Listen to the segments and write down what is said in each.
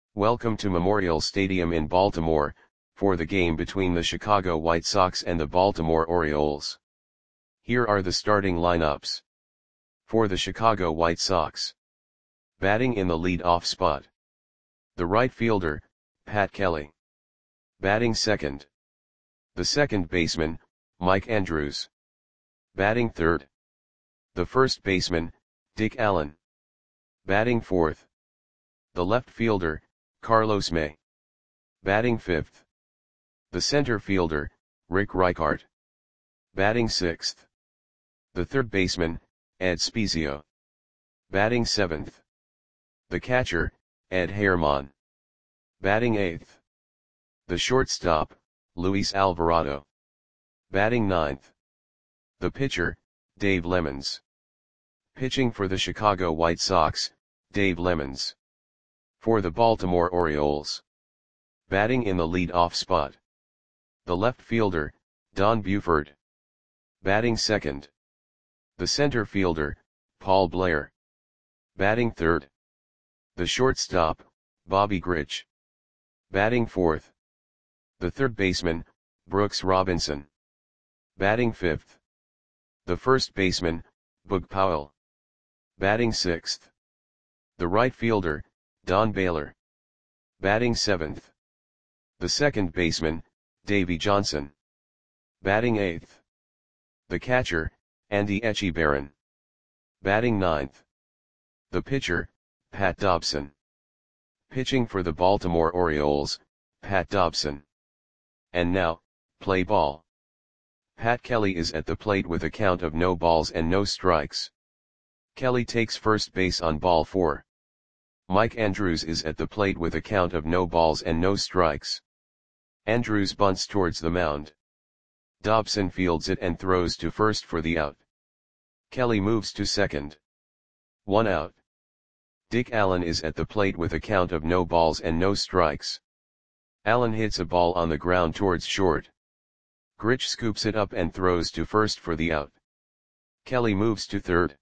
Welcome to Memorial Stadium in Baltimore, for the game between the Chicago White Sox and the Baltimore Orioles. Here are the starting lineups. For the Chicago White Sox. Batting in the lead-off spot. The right fielder, Pat Kelly. Batting second. The second baseman, Mike Andrews. Batting third. The first baseman, Dick Allen. Batting fourth. The left fielder, Carlos May. Batting fifth. The center fielder, Rick Reichart. Batting sixth. The third baseman, Ed Spiezio. Batting seventh. The catcher, Ed Herman. Batting eighth. The shortstop, Luis Alvarado. Batting ninth. The pitcher, Dave Lemons. Pitching for the Chicago White Sox, Dave Lemons. For the Baltimore Orioles. Batting in the lead-off spot. The left fielder, Don Buford. Batting second. The center fielder, Paul Blair. Batting third. The shortstop, Bobby Grich. Batting fourth. The third baseman, Brooks Robinson. Batting fifth. The first baseman, Boog Powell. Batting sixth. The right fielder, Don Baylor. Batting seventh. The second baseman, Davey Johnson. Batting eighth. The catcher, Andy Etchebarren. Batting ninth. The pitcher, Pat Dobson. Pitching for the Baltimore Orioles, Pat Dobson. And now, play ball. Pat Kelly is at the plate with a count of no balls and no strikes. Kelly takes first base on ball 4. Mike Andrews is at the plate with a count of no balls and no strikes. Andrews bunts towards the mound. Dobson fields it and throws to first for the out. Kelly moves to second. 1 out. Dick Allen is at the plate with a count of no balls and no strikes. Allen hits a ball on the ground towards short. Grich scoops it up and throws to first for the out. Kelly moves to third.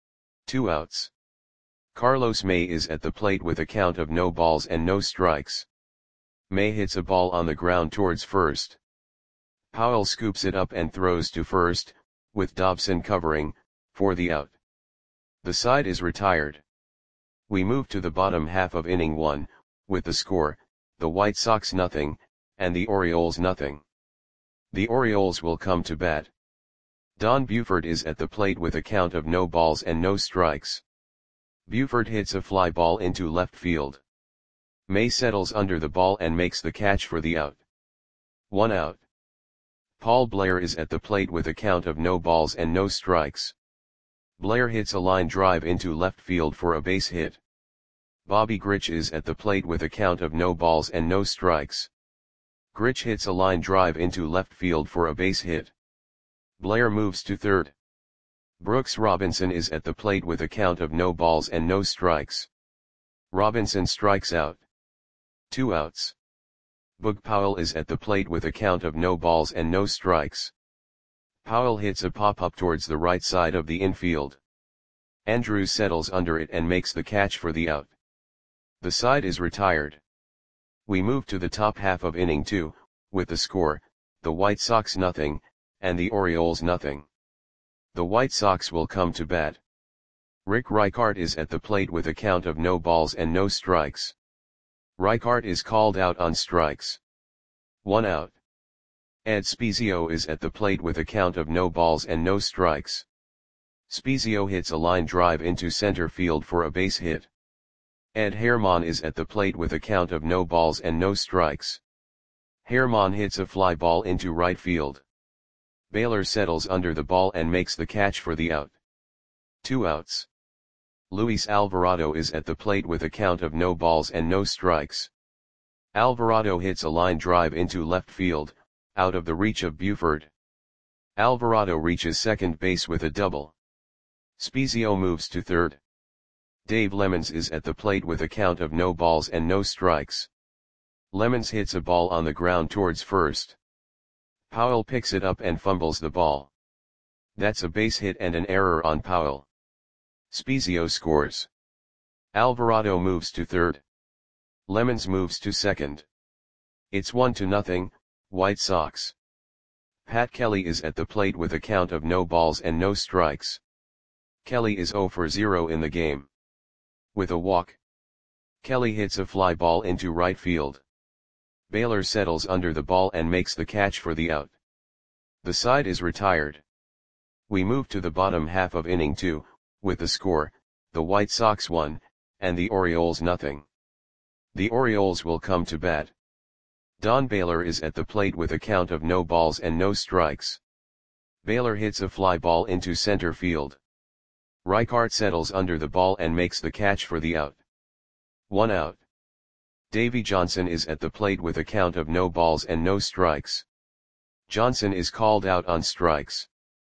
2 outs. Carlos May is at the plate with a count of no balls and no strikes. May hits a ball on the ground towards first. Powell scoops it up and throws to first, with Dobson covering, for the out. The side is retired. We move to the bottom half of inning 1, with the score, the White Sox 0, and the Orioles 0. The Orioles will come to bat. Don Buford is at the plate with a count of no balls and no strikes. Buford hits a fly ball into left field. May settles under the ball and makes the catch for the out. 1 out. Paul Blair is at the plate with a count of no balls and no strikes. Blair hits a line drive into left field for a base hit. Bobby Grich is at the plate with a count of no balls and no strikes. Grich hits a line drive into left field for a base hit. Blair moves to third. Brooks Robinson is at the plate with a count of no balls and no strikes. Robinson strikes out. 2 outs. Boog Powell is at the plate with a count of no balls and no strikes. Powell hits a pop-up towards the right side of the infield. Andrews settles under it and makes the catch for the out. The side is retired. We move to the top half of inning 2, with the score, the White Sox 0, and the Orioles 0. The White Sox will come to bat. Rick Reichart is at the plate with a count of no balls and no strikes. Reichart is called out on strikes. 1 out. Ed Spiezio is at the plate with a count of no balls and no strikes. Spiezio hits a line drive into center field for a base hit. Ed Herman is at the plate with a count of no balls and no strikes. Herman hits a fly ball into right field. Baylor settles under the ball and makes the catch for the out. 2 outs. Luis Alvarado is at the plate with a count of no balls and no strikes. Alvarado hits a line drive into left field, out of the reach of Buford. Alvarado reaches second base with a double. Spiezio moves to third. Dave Lemons is at the plate with a count of no balls and no strikes. Lemons hits a ball on the ground towards first. Powell picks it up and fumbles the ball. That's a base hit and an error on Powell. Spiezio scores. Alvarado moves to third. Lemons moves to second. It's 1-0, White Sox. Pat Kelly is at the plate with a count of no balls and no strikes. Kelly is 0 for 0 in the game. With a walk, Kelly hits a fly ball into right field. Baylor settles under the ball and makes the catch for the out. The side is retired. We move to the bottom half of inning 2, with the score, the White Sox 1, and the Orioles 0. The Orioles will come to bat. Don Baylor is at the plate with a count of no balls and no strikes. Baylor hits a fly ball into center field. Reichart settles under the ball and makes the catch for the out. 1 out. Davy Johnson is at the plate with a count of no balls and no strikes. Johnson is called out on strikes.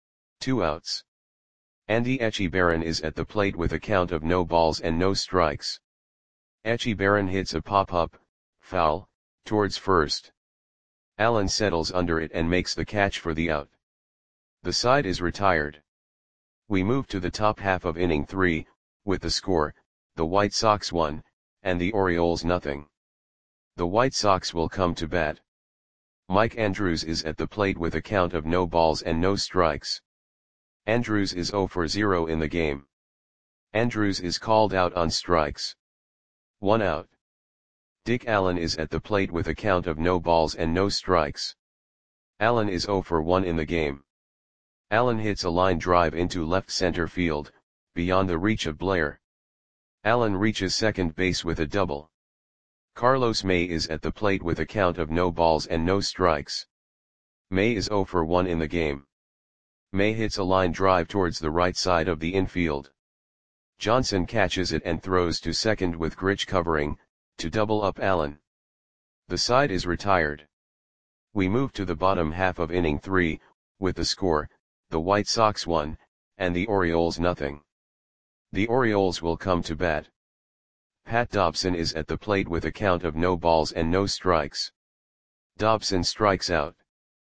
2 outs. Andy Echebarren is at the plate with a count of no balls and no strikes. Echebarren hits a pop-up, foul, towards first. Allen settles under it and makes the catch for the out. The side is retired. We move to the top half of inning 3, with the score, the White Sox 1, and the Orioles 0. The White Sox will come to bat. Mike Andrews is at the plate with a count of no balls and no strikes. Andrews is 0 for 0 in the game. Andrews is called out on strikes. 1 out. Dick Allen is at the plate with a count of no balls and no strikes. Allen is 0 for 1 in the game. Allen hits a line drive into left center field, beyond the reach of Blair. Allen reaches second base with a double. Carlos May is at the plate with a count of no balls and no strikes. May is 0 for 1 in the game. May hits a line drive towards the right side of the infield. Johnson catches it and throws to second with Grich covering, to double up Allen. The side is retired. We move to the bottom half of inning 3, with the score, the White Sox 1, and the Orioles 0. The Orioles will come to bat. Pat Dobson is at the plate with a count of no balls and no strikes. Dobson strikes out.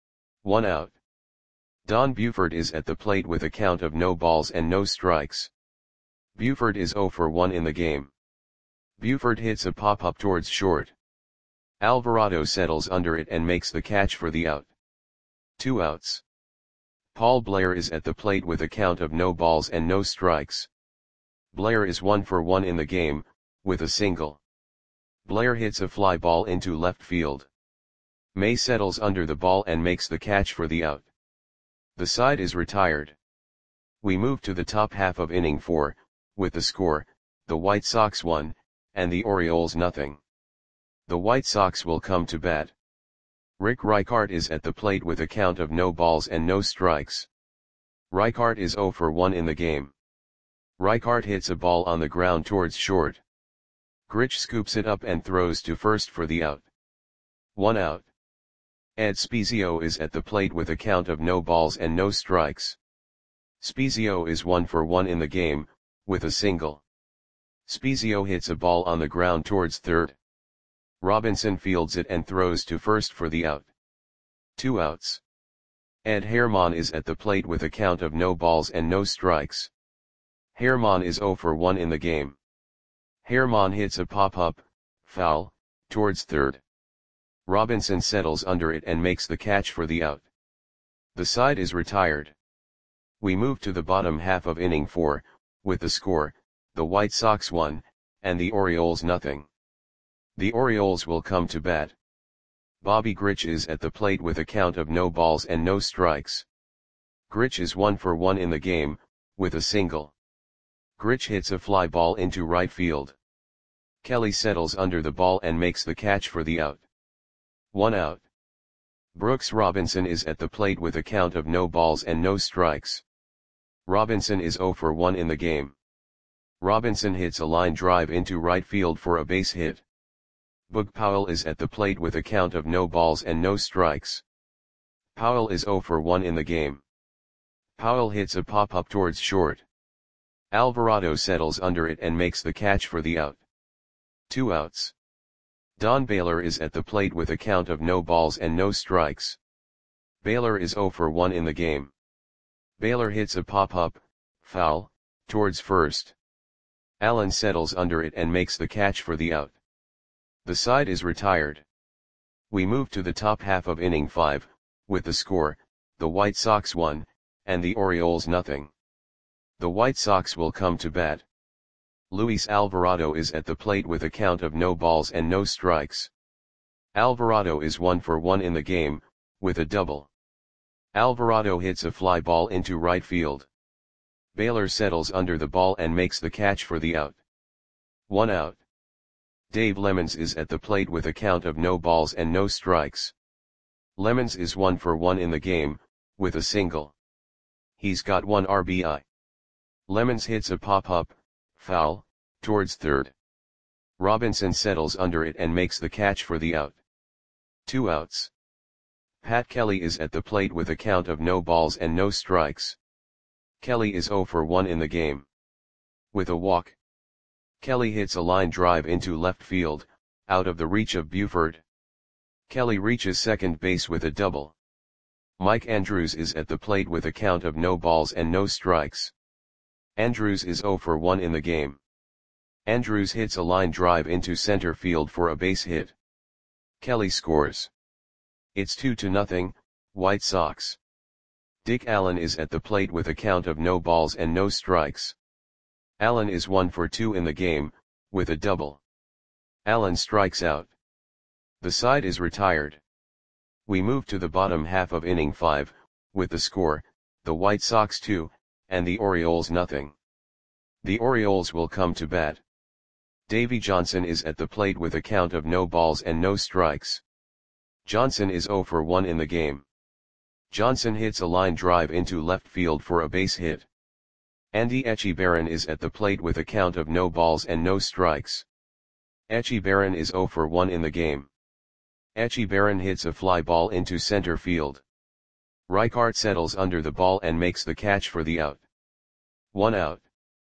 1 out. Don Buford is at the plate with a count of no balls and no strikes. Buford is 0 for 1 in the game. Buford hits a pop-up towards short. Alvarado settles under it and makes the catch for the out. 2 outs. Paul Blair is at the plate with a count of no balls and no strikes. Blair is 1 for 1 in the game, with a single. Blair hits a fly ball into left field. May settles under the ball and makes the catch for the out. The side is retired. We move to the top half of inning 4, with the score, the White Sox 1, and the Orioles 0. The White Sox will come to bat. Rick Reichart is at the plate with a count of no balls and no strikes. Reichart is 0 for 1 in the game. Reichart hits a ball on the ground towards short. Grich scoops it up and throws to first for the out. 1 out. Ed Spezio is at the plate with a count of no balls and no strikes. Spezio is 1 for 1 in the game, with a single. Spezio hits a ball on the ground towards third. Robinson fields it and throws to first for the out. 2 outs. Ed Herman is at the plate with a count of no balls and no strikes. Herman is 0 for 1 in the game. Herman hits a pop-up, foul, towards third. Robinson settles under it and makes the catch for the out. The side is retired. We move to the bottom half of inning 4, with the score, the White Sox 1, and the Orioles 0. The Orioles will come to bat. Bobby Grich is at the plate with a count of no balls and no strikes. Grich is 1 for 1 in the game, with a single. Grich hits a fly ball into right field. Kelly settles under the ball and makes the catch for the out. 1 out. Brooks Robinson is at the plate with a count of no balls and no strikes. Robinson is 0 for 1 in the game. Robinson hits a line drive into right field for a base hit. Boog Powell is at the plate with a count of no balls and no strikes. Powell is 0 for 1 in the game. Powell hits a pop-up towards short. Alvarado settles under it and makes the catch for the out. 2 outs. Don Baylor is at the plate with a count of no balls and no strikes. Baylor is 0 for 1 in the game. Baylor hits a pop-up, foul, towards first. Allen settles under it and makes the catch for the out. The side is retired. We move to the top half of inning 5, with the score, the White Sox 1, and the Orioles nothing. The White Sox will come to bat. Luis Alvarado is at the plate with a count of no balls and no strikes. Alvarado is 1 for 1 in the game, with a double. Alvarado hits a fly ball into right field. Baylor settles under the ball and makes the catch for the out. 1 out. Dave Lemons is at the plate with a count of no balls and no strikes. Lemons is 1 for 1 in the game, with a single. He's got 1 RBI. Lemons hits a pop-up, foul, towards third. Robinson settles under it and makes the catch for the out. 2 outs. Pat Kelly is at the plate with a count of no balls and no strikes. Kelly is 0 for 1 in the game. With a walk. Kelly hits a line drive into left field, out of the reach of Buford. Kelly reaches second base with a double. Mike Andrews is at the plate with a count of no balls and no strikes. Andrews is 0 for 1 in the game. Andrews hits a line drive into center field for a base hit. Kelly scores. It's 2-0, White Sox. Dick Allen is at the plate with a count of no balls and no strikes. Allen is 1 for 2 in the game, with a double. Allen strikes out. The side is retired. We move to the bottom half of inning 5, with the score, the White Sox 2, and the Orioles nothing. The Orioles will come to bat. Davey Johnson is at the plate with a count of no balls and no strikes. Johnson is 0 for 1 in the game. Johnson hits a line drive into left field for a base hit. Andy Etchebarren is at the plate with a count of no balls and no strikes. Etchebarren is 0 for 1 in the game. Etchebarren hits a fly ball into center field. Reichart settles under the ball and makes the catch for the out. 1 out.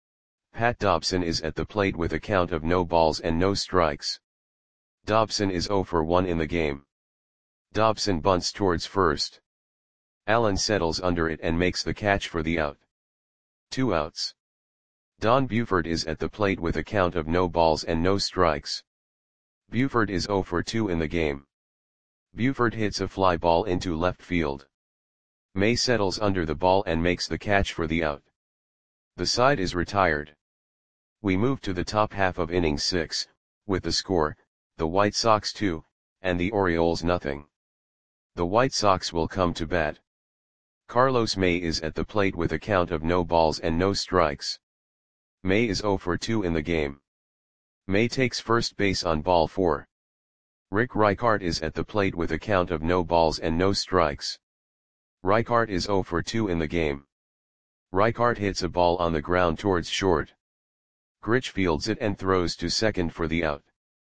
Pat Dobson is at the plate with a count of no balls and no strikes. Dobson is 0 for 1 in the game. Dobson bunts towards first. Allen settles under it and makes the catch for the out. 2 outs. Don Buford is at the plate with a count of no balls and no strikes. Buford is 0 for 2 in the game. Buford hits a fly ball into left field. May settles under the ball and makes the catch for the out. The side is retired. We move to the top half of inning 6, with the score, the White Sox 2, and the Orioles nothing. The White Sox will come to bat. Carlos May is at the plate with a count of no balls and no strikes. May is 0 for 2 in the game. May takes first base on ball 4. Rick Reichart is at the plate with a count of no balls and no strikes. Reichart is 0 for 2 in the game. Reichart hits a ball on the ground towards short. Grich fields it and throws to second for the out.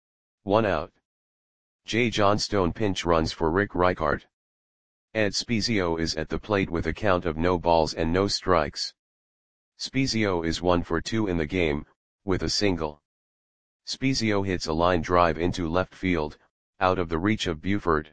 1 out. Jay Johnstone pinch runs for Rick Reichart. Ed Spezio is at the plate with a count of no balls and no strikes. Spezio is 1 for 2 in the game, with a single. Spezio hits a line drive into left field, out of the reach of Buford.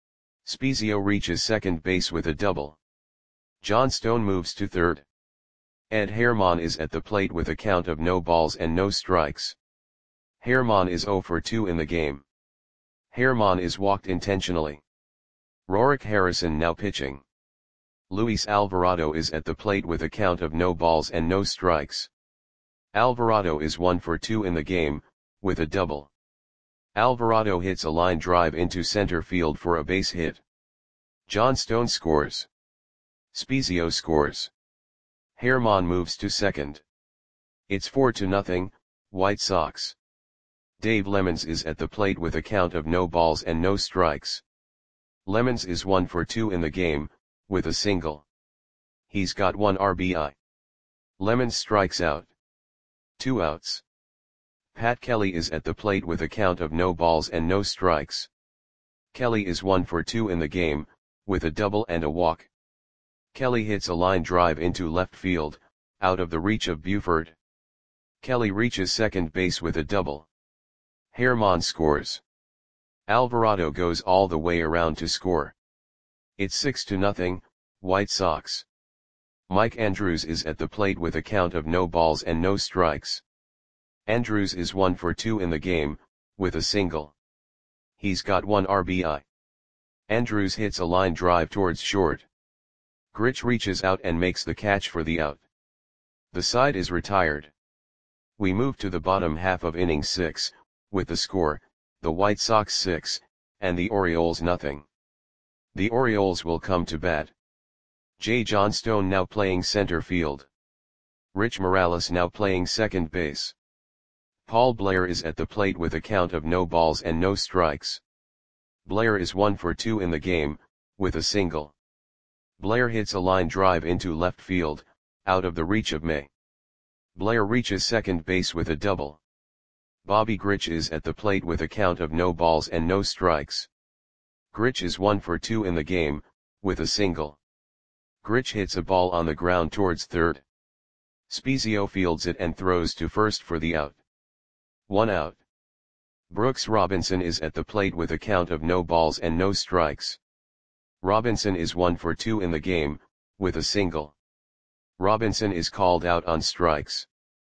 Spezio reaches second base with a double. Johnstone moves to third. Ed Herman is at the plate with a count of no balls and no strikes. Herman is 0 for 2 in the game. Herman is walked intentionally. Rorik Harrison now pitching. Luis Alvarado is at the plate with a count of no balls and no strikes. Alvarado is 1 for 2 in the game, with a double. Alvarado hits a line drive into center field for a base hit. Johnstone scores. Spezio scores. Herman moves to second. It's 4-0, White Sox. Dave Lemons is at the plate with a count of no balls and no strikes. Lemons is 1 for 2 in the game, with a single. He's got 1 RBI. Lemons strikes out. 2 outs. Pat Kelly is at the plate with a count of no balls and no strikes. Kelly is 1 for 2 in the game, with a double and a walk. Kelly hits a line drive into left field, out of the reach of Buford. Kelly reaches second base with a double. Herman scores. Alvarado goes all the way around to score. It's 6-0, White Sox. Mike Andrews is at the plate with a count of no balls and no strikes. Andrews is 1 for 2 in the game, with a single. He's got 1 RBI. Andrews hits a line drive towards short. Grich reaches out and makes the catch for the out. The side is retired. We move to the bottom half of inning 6, with the score, the White Sox 6, and the Orioles nothing. The Orioles will come to bat. J. Johnstone now playing center field. Rich Morales now playing second base. Paul Blair is at the plate with a count of no balls and no strikes. Blair is 1 for 2 in the game, with a single. Blair hits a line drive into left field, out of the reach of May. Blair reaches second base with a double. Bobby Grich is at the plate with a count of no balls and no strikes. Grich is 1 for 2 in the game, with a single. Grich hits a ball on the ground towards third. Spezio fields it and throws to first for the out. 1 out. Brooks Robinson is at the plate with a count of no balls and no strikes. Robinson is 1 for 2 in the game, with a single. Robinson is called out on strikes.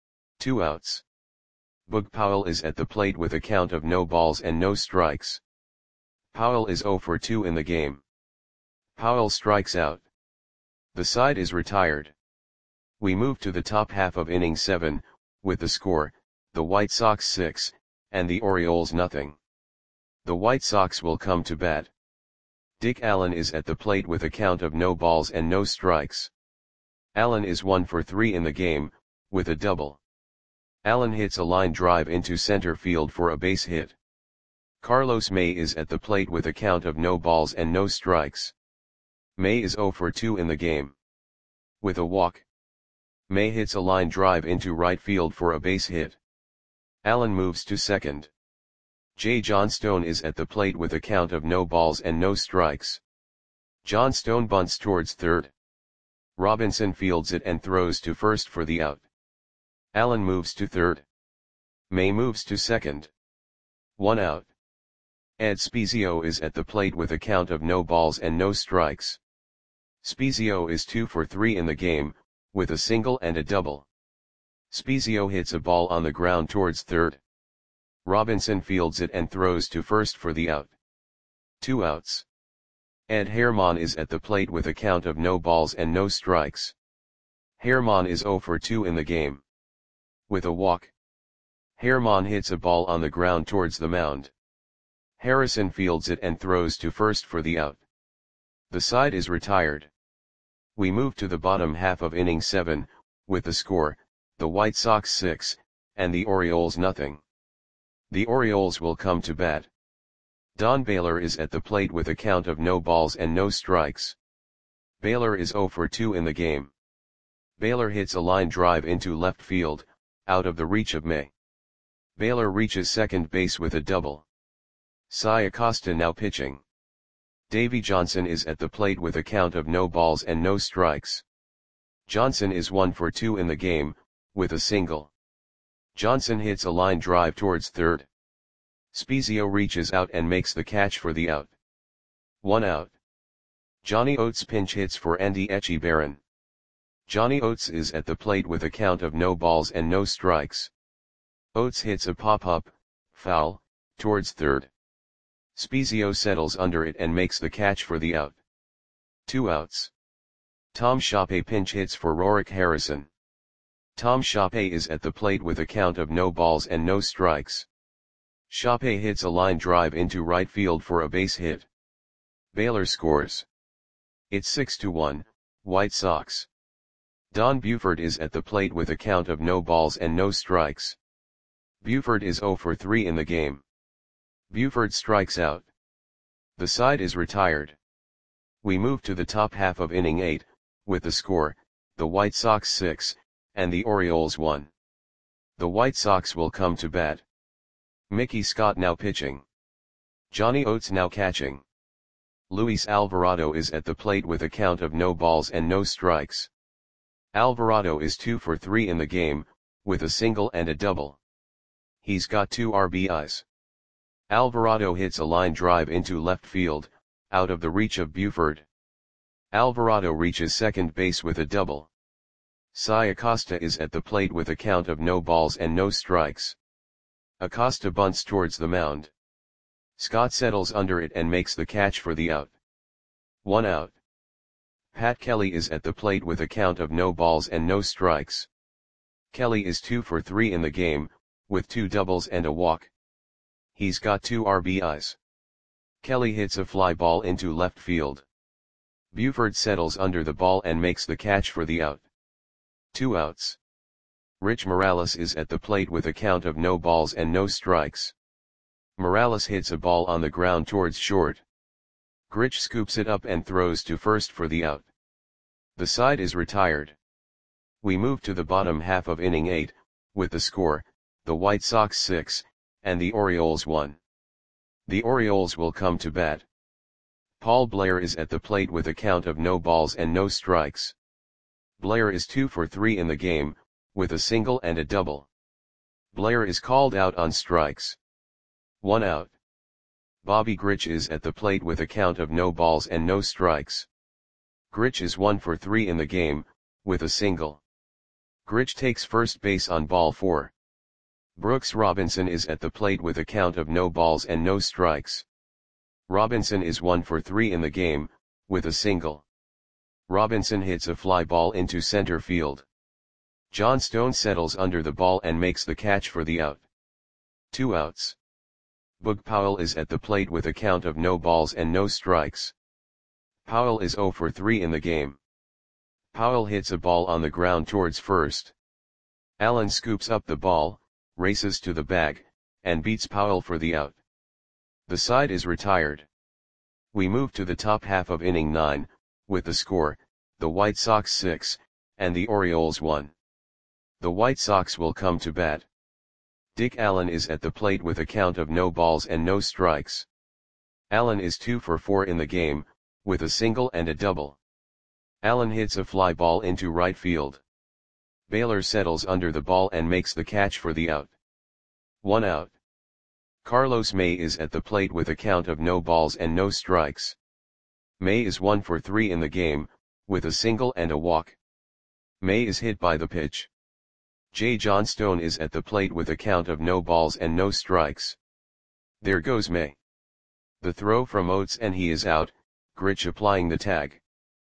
2 outs. Boog Powell is at the plate with a count of no balls and no strikes. Powell is 0 for 2 in the game. Powell strikes out. The side is retired. We move to the top half of inning 7, with the score, the White Sox 6, and the Orioles nothing. The White Sox will come to bat. Dick Allen is at the plate with a count of no balls and no strikes. Allen is 1 for 3 in the game, with a double. Allen hits a line drive into center field for a base hit. Carlos May is at the plate with a count of no balls and no strikes. May is 0 for 2 in the game. With a walk. May hits a line drive into right field for a base hit. Allen moves to second. J. Johnstone is at the plate with a count of no balls and no strikes. Johnstone bunts towards third. Robinson fields it and throws to first for the out. Allen moves to third. May moves to second. 1 out. Ed Spezio is at the plate with a count of no balls and no strikes. Spezio is 2 for 3 in the game, with a single and a double. Spezio hits a ball on the ground towards third. Robinson fields it and throws to first for the out. 2 outs. Ed Herman is at the plate with a count of no balls and no strikes. Herman is 0 for 2 in the game. With a walk. Herman hits a ball on the ground towards the mound. Harrison fields it and throws to first for the out. The side is retired. We move to the bottom half of inning 7, with the score, the White Sox 6, and the Orioles nothing. The Orioles will come to bat. Don Baylor is at the plate with a count of no balls and no strikes. Baylor is 0 for 2 in the game. Baylor hits a line drive into left field, out of the reach of May. Baylor reaches second base with a double. Cy Acosta now pitching. Davy Johnson is at the plate with a count of no balls and no strikes. Johnson is 1 for 2 in the game, with a single. Johnson hits a line drive towards third. Spezio reaches out and makes the catch for the out. 1 out. Johnny Oates pinch hits for Andy Echebarren. Johnny Oates is at the plate with a count of no balls and no strikes. Oates hits a pop-up, foul, towards third. Spezio settles under it and makes the catch for the out. 2 outs. Tom Shoppe pinch hits for Rorik Harrison. Tom Shoppe is at the plate with a count of no balls and no strikes. Shoppe hits a line drive into right field for a base hit. Baylor scores. It's 6-1, White Sox. Don Buford is at the plate with a count of no balls and no strikes. Buford is 0 for 3 in the game. Buford strikes out. The side is retired. We move to the top half of inning 8, with the score, the White Sox 6, and the Orioles 1. The White Sox will come to bat. Mickey Scott now pitching. Johnny Oates now catching. Luis Alvarado is at the plate with a count of no balls and no strikes. Alvarado is 2 for 3 in the game, with a single and a double. He's got 2 RBIs. Alvarado hits a line drive into left field, out of the reach of Buford. Alvarado reaches second base with a double. Cy Acosta is at the plate with a count of no balls and no strikes. Acosta bunts towards the mound. Scott settles under it and makes the catch for the out. 1 out. Pat Kelly is at the plate with a count of no balls and no strikes. Kelly is 2 for 3 in the game, with 2 doubles and a walk. He's got 2 RBIs. Kelly hits a fly ball into left field. Buford settles under the ball and makes the catch for the out. 2 outs. Rich Morales is at the plate with a count of no balls and no strikes. Morales hits a ball on the ground towards short. Grich scoops it up and throws to first for the out. The side is retired. We move to the bottom half of inning 8, with the score, the White Sox 6, and the Orioles 1. The Orioles will come to bat. Paul Blair is at the plate with a count of no balls and no strikes. Blair is 2 for 3 in the game, with a single and a double. Blair is called out on strikes. 1 out. Bobby Grich is at the plate with a count of no balls and no strikes. Grich is 1 for 3 in the game, with a single. Grich takes first base on ball 4. Brooks Robinson is at the plate with a count of no balls and no strikes. Robinson is 1 for 3 in the game, with a single. Robinson hits a fly ball into center field. John Stone settles under the ball and makes the catch for the out. 2 outs. Boog Powell is at the plate with a count of no balls and no strikes. Powell is 0 for 3 in the game. Powell hits a ball on the ground towards first. Allen scoops up the ball, races to the bag, and beats Powell for the out. The side is retired. We move to the top half of inning 9, with the score, the White Sox 6, and the Orioles 1. The White Sox will come to bat. Dick Allen is at the plate with a count of no balls and no strikes. Allen is 2 for 4 in the game, with a single and a double. Allen hits a fly ball into right field. Baylor settles under the ball and makes the catch for the out. 1 out. Carlos May is at the plate with a count of no balls and no strikes. May is 1 for 3 in the game, with a single and a walk. May is hit by the pitch. J. John Stone is at the plate with a count of no balls and no strikes. There goes May. The throw from Oates and he is out, Grich applying the tag.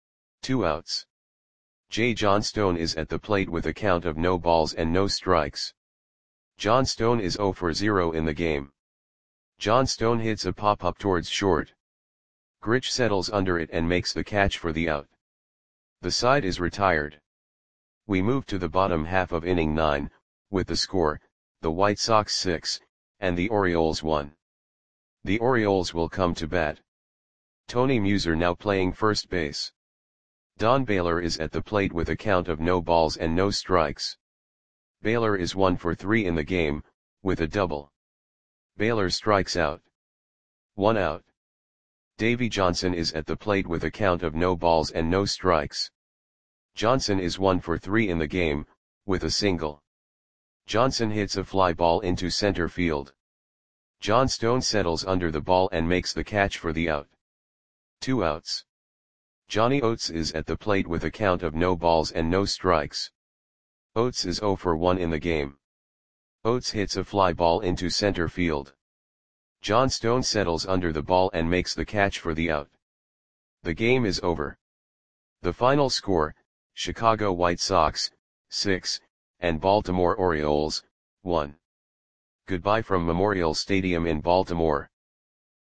2 outs. J. John Stone is at the plate with a count of no balls and no strikes. John Stone is 0 for 0 in the game. John Stone hits a pop-up towards short. Grich settles under it and makes the catch for the out. The side is retired. We move to the bottom half of inning 9, with the score, the White Sox 6, and the Orioles 1. The Orioles will come to bat. Tony Muser now playing first base. Don Baylor is at the plate with a count of no balls and no strikes. Baylor is 1 for 3 in the game, with a double. Baylor strikes out. 1 out. Davey Johnson is at the plate with a count of no balls and no strikes. Johnson is 1 for 3 in the game, with a single. Johnson hits a fly ball into center field. John Stone settles under the ball and makes the catch for the out. 2 outs. Johnny Oates is at the plate with a count of no balls and no strikes. Oates is 0 for 1 in the game. Oates hits a fly ball into center field. John Stone settles under the ball and makes the catch for the out. The game is over. The final score, Chicago White Sox, 6, and Baltimore Orioles, 1. Goodbye from Memorial Stadium in Baltimore.